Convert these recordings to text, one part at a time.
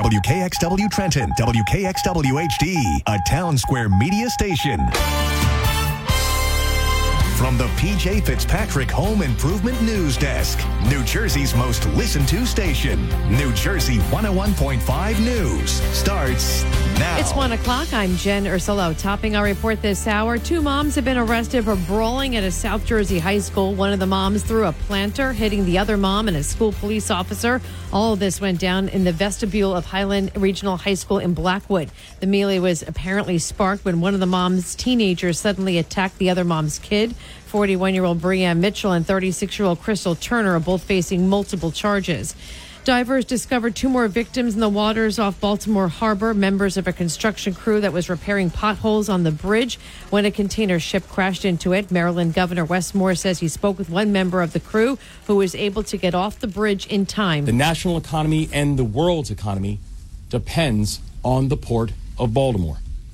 WKXW Trenton, WKXW HD, a Town Square media station. From the PJ Fitzpatrick Home Improvement News Desk, New Jersey's most listened to station, New Jersey 101.5 News starts now. It's 1 o'clock. I'm Jen Ursulo. Topping our report this hour, 2 moms have been arrested for brawling at a South Jersey high school. One of the moms threw a planter, hitting the other mom and a school police officer. All of this went down in the vestibule of Highland Regional High School in Blackwood. The melee was apparently sparked when one of the mom's teenagers suddenly attacked the other mom's kid. 41-year-old Brianne Mitchell and 36-year-old Crystal Turner are both facing multiple charges. Divers discovered 2 more victims in the waters off Baltimore Harbor. Members of a construction crew that was repairing potholes on the bridge when a container ship crashed into it. Maryland Governor Wes Moore says he spoke with one member of the crew who was able to get off the bridge in time. The national economy and the world's economy depends on the Port of Baltimore.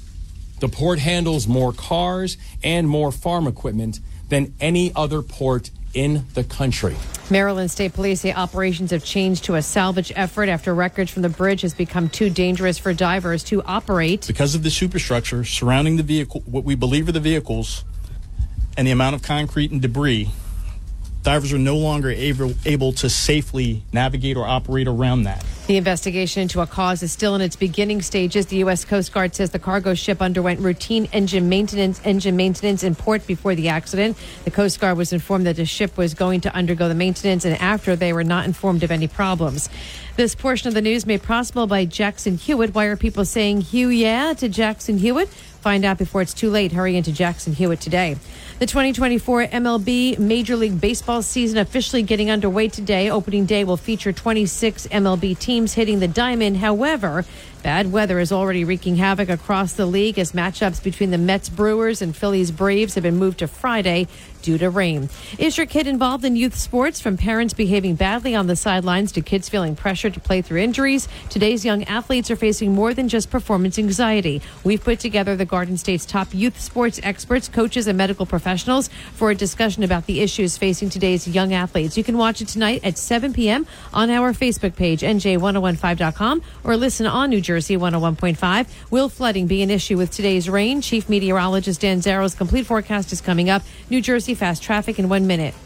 The port handles more cars and more farm equipment than any other port in the country. Maryland State Police say operations have changed to a salvage effort after wreckage from the bridge has become too dangerous for divers to operate. Because of the superstructure surrounding the vehicle, what we believe are the vehicles, and the amount of concrete and debris, divers are no longer able to safely navigate or operate around that. The investigation into a cause is still in its beginning stages. The U.S. Coast Guard says the cargo ship underwent routine engine maintenance in port before the accident. The Coast Guard was informed that the ship was going to undergo the maintenance, and after they were not informed of any problems. This portion of the news made possible by Jackson Hewitt. Why are people saying "Hugh yeah" to Jackson Hewitt? Find out before it's too late. Hurry into Jackson Hewitt today. The 2024 MLB Major League Baseball season officially getting underway today. Opening day will feature 26 MLB teams hitting the diamond. However, bad weather is already wreaking havoc across the league as matchups between the Mets Brewers and Phillies Braves have been moved to Friday due to rain. Is your kid involved in youth sports? From parents behaving badly on the sidelines to kids feeling pressure to play through injuries, today's young athletes are facing more than just performance anxiety. We've put together the Garden State's top youth sports experts, coaches, and medical professionals for a discussion about the issues facing today's young athletes. You can watch it tonight at 7 p.m. on our Facebook page, NJ1015.com, or listen on New Jersey 101.5. Will flooding be an issue with today's rain? Chief Meteorologist Dan Zarrow's complete forecast is coming up. New Jersey fast traffic in 1 minute.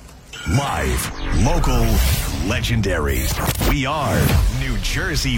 Live, local, legendary. We are New Jersey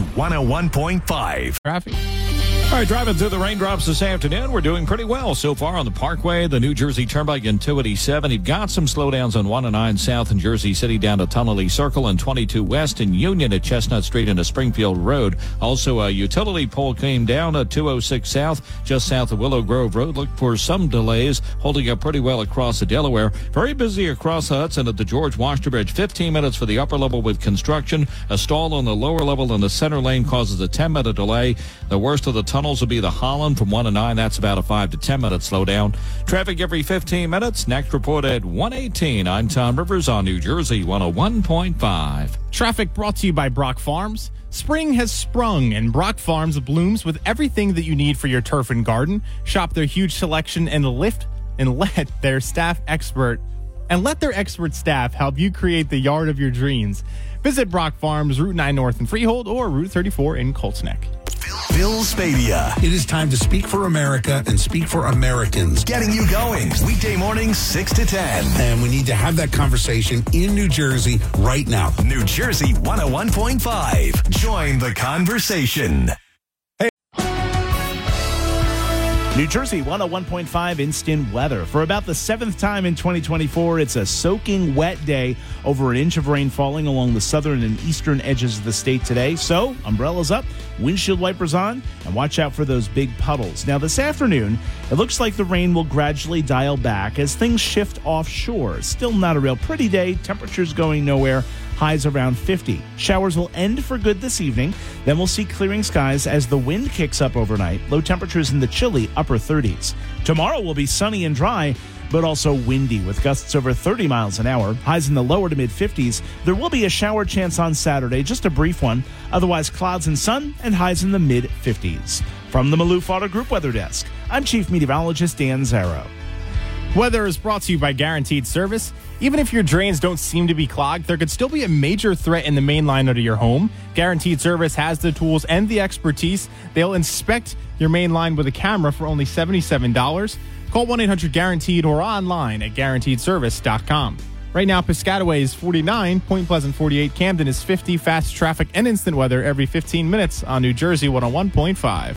101.5. Traffic. All right, driving through the raindrops this afternoon. We're doing pretty well so far on the Parkway, the New Jersey Turnpike and 287. You've got some slowdowns on 109 South in Jersey City down to Tunnelly Circle and 22 West in Union at Chestnut Street into Springfield Road. Also, a utility pole came down at 206 South, just south of Willow Grove Road. Look for some delays, holding up pretty well across the Delaware. Very busy across the Hudson at the George Washington Bridge. 15 minutes for the upper level with construction. A stall on the lower level in the center lane causes a 10-minute delay. The worst of the tunnels will be the Holland from 1 to 9. That's about a 5 to 10 minute slowdown. Traffic every 15 minutes. Next report at 1:18. I'm Tom Rivers on New Jersey 101.5. Traffic brought to you by Brock Farms. Spring has sprung, and Brock Farms blooms with everything that you need for your turf and garden. Shop their huge selection and let their expert staff help you create the yard of your dreams. Visit Brock Farms, Route 9 North in Freehold or Route 34 in Colts Neck. Bill Spadea. It is time to speak for America and speak for Americans. Getting you going. Weekday mornings, 6 to 10. And we need to have that conversation in New Jersey right now. New Jersey 101.5. Join the conversation. New Jersey 101.5 instant weather. For about the 7th time in 2024, it's a soaking wet day. Over an inch of rain falling along the southern and eastern edges of the state today. So, umbrellas up, windshield wipers on, and watch out for those big puddles. Now, this afternoon, it looks like the rain will gradually dial back as things shift offshore. Still not a real pretty day. Temperatures going nowhere. Highs around 50. Showers will end for good this evening. Then we'll see clearing skies as the wind kicks up overnight. Low temperatures in the chilly upper 30s. Tomorrow will be sunny and dry, but also windy with gusts over 30 miles an hour. Highs in the lower to mid 50s. There will be a shower chance on Saturday, just a brief one. Otherwise, clouds and sun and highs in the mid 50s. From the Maloof Auto Group Weather Desk, I'm Chief Meteorologist Dan Zarrow. Weather is brought to you by Guaranteed Service. Even if your drains don't seem to be clogged, there could still be a major threat in the main line under your home. Guaranteed Service has the tools and the expertise. They'll inspect your main line with a camera for only $77. Call 1-800-GUARANTEED or online at guaranteedservice.com. Right now, Piscataway is 49, Point Pleasant 48, Camden is 50. Fast traffic and instant weather every 15 minutes on New Jersey 101.5.